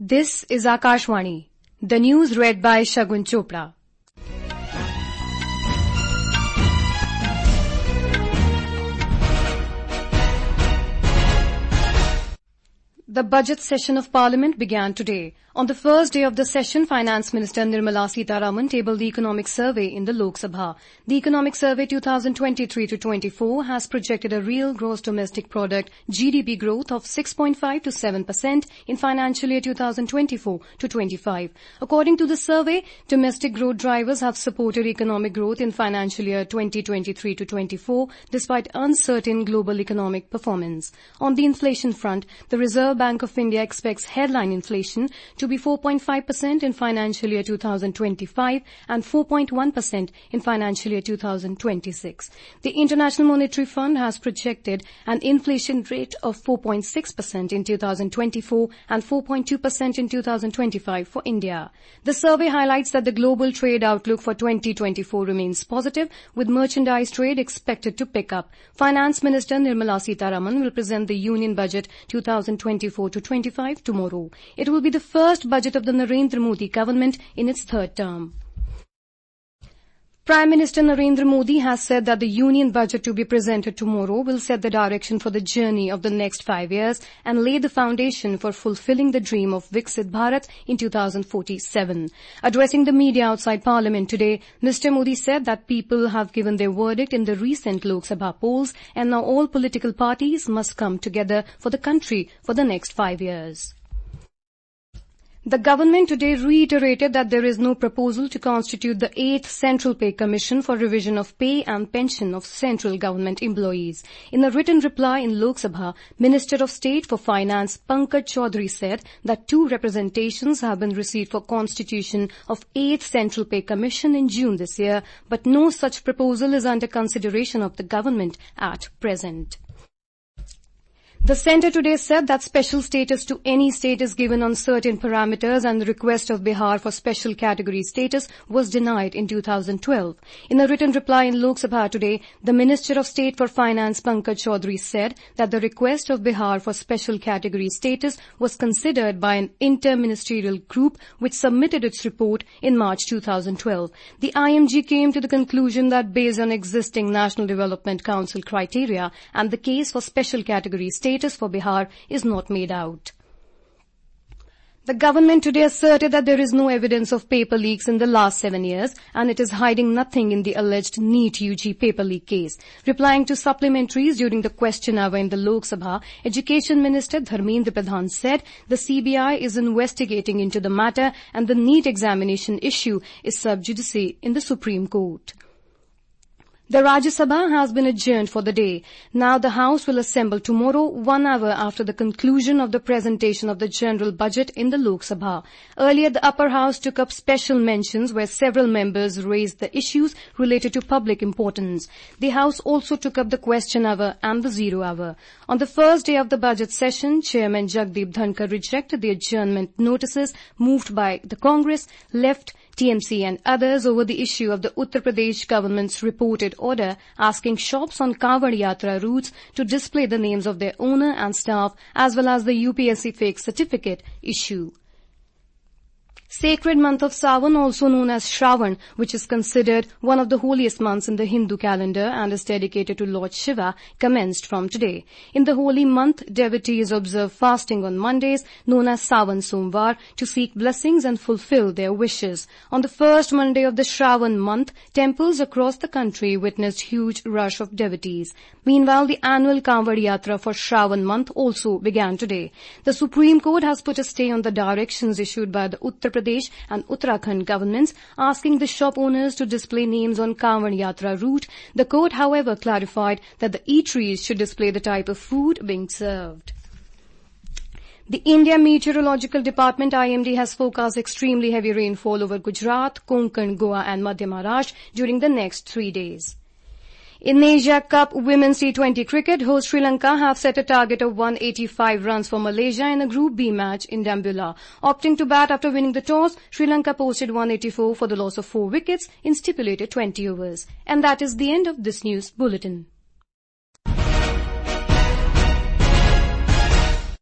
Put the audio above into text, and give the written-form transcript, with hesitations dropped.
This is Akashvani. The news read by Shagun Chopra. The budget session of Parliament began today. On the first day of the session, Finance Minister Nirmala Sitharaman tabled the Economic Survey in the Lok Sabha. The Economic Survey 2023-24 has projected a real gross domestic product (GDP) growth of 6.5 to 7% in financial year 2024-25. According to the survey, domestic growth drivers have supported economic growth in financial year 2023-24 despite uncertain global economic performance. On the inflation front, the Reserve Bank of India expects headline inflation to be 4.5% in financial year 2025 and 4.1% in financial year 2026. The International Monetary Fund has projected an inflation rate of 4.6% in 2024 and 4.2% in 2025 for India. The survey highlights that the global trade outlook for 2024 remains positive, with merchandise trade expected to pick up. Finance Minister Nirmala Sitharaman will present the Union Budget 2024-25 tomorrow. It will be the first budget of the Narendra Modi government in its third term. Prime Minister Narendra Modi has said that the Union Budget to be presented tomorrow will set the direction for the journey of the next 5 years and lay the foundation for fulfilling the dream of Viksit Bharat in 2047. Addressing the media outside Parliament today, Mr. Modi said that people have given their verdict in the recent Lok Sabha polls and now all political parties must come together for the country for the next 5 years. The government today reiterated that there is no proposal to constitute the 8th Central Pay Commission for revision of pay and pension of central government employees. In a written reply in Lok Sabha, Minister of State for Finance Pankaj Chaudhary said that 2 representations have been received for constitution of 8th Central Pay Commission in June this year, but no such proposal is under consideration of the government at present. The centre today said that special status to any state is given on certain parameters and the request of Bihar for special category status was denied in 2012. In a written reply in Lok Sabha today, the Minister of State for Finance Pankaj Chaudhary said that the request of Bihar for special category status was considered by an inter-ministerial group which submitted its report in March 2012. The IMG came to the conclusion that based on existing National Development Council criteria and the case for special category status for Bihar is not made out. The government today asserted that there is no evidence of paper leaks in the last 7 years and it is hiding nothing in the alleged NEET UG paper leak case. Replying to supplementaries during the question hour in the Lok Sabha, Education Minister Dharmendra Pradhan said the CBI is investigating into the matter and the NEET examination issue is sub judice in the Supreme Court. The Rajya Sabha has been adjourned for the day. Now the House will assemble tomorrow, 1 hour after the conclusion of the presentation of the General Budget in the Lok Sabha. Earlier, the Upper House took up special mentions where several members raised the issues related to public importance. The House also took up the question hour and the zero hour. On the first day of the budget session, Chairman Jagdeep Dhankar rejected the adjournment notices moved by the Congress, Left, TMC and others over the issue of the Uttar Pradesh government's reported order asking shops on Kanwad Yatra routes to display the names of their owner and staff as well as the UPSC fake certificate issue. Sacred month of Sawan, also known as Shravan, which is considered one of the holiest months in the Hindu calendar and is dedicated to Lord Shiva, commenced from today. In the holy month, devotees observe fasting on Mondays, known as Sawan Somvar, to seek blessings and fulfill their wishes. On the first Monday of the Shravan month, temples across the country witnessed huge rush of devotees. Meanwhile, the annual Kanwad Yatra for Shravan month also began today. The Supreme Court has put a stay on the directions issued by the Uttar Pradesh and Uttarakhand governments asking the shop owners to display names on Kanwad Yatra route. The court, however, clarified that the eateries should display the type of food being served. The India Meteorological Department IMD has forecast extremely heavy rainfall over Gujarat, Konkan, Goa and Madhya Maharashtra during the next 3 days. In Asia Cup Women's T20 Cricket, host Sri Lanka have set a target of 185 runs for Malaysia in a Group B match in Dambulla. Opting to bat after winning the toss, Sri Lanka posted 184 for the loss of 4 wickets in stipulated 20 overs. And that is the end of this news bulletin.